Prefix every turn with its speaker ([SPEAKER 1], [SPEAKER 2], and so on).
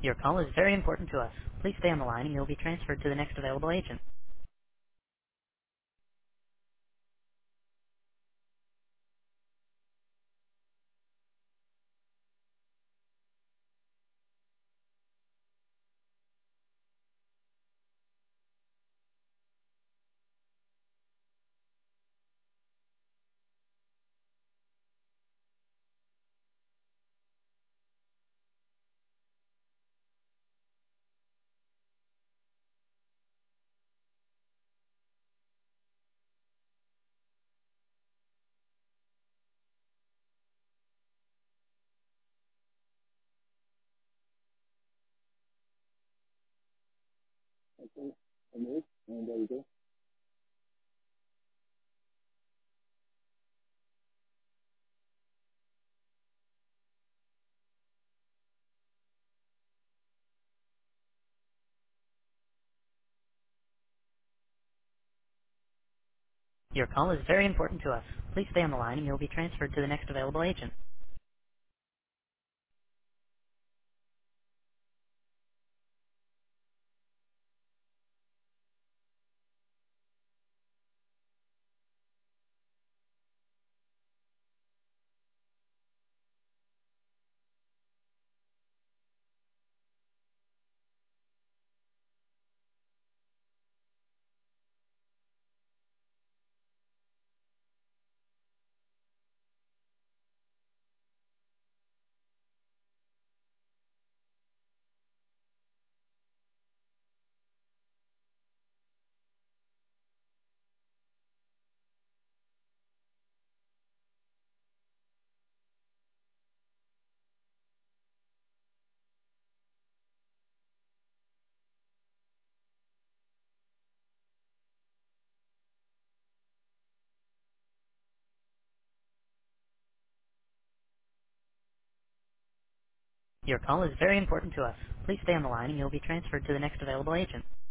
[SPEAKER 1] Your call is very important to us. Please stay on the line and you'll be transferred to the next available agent.
[SPEAKER 2] And there you go.
[SPEAKER 1] Your call is very important to us. Please stay on the line and you'll be transferred to the next available agent. Your call is very important to us. Please stay on the line and you'll be transferred to the next available agent.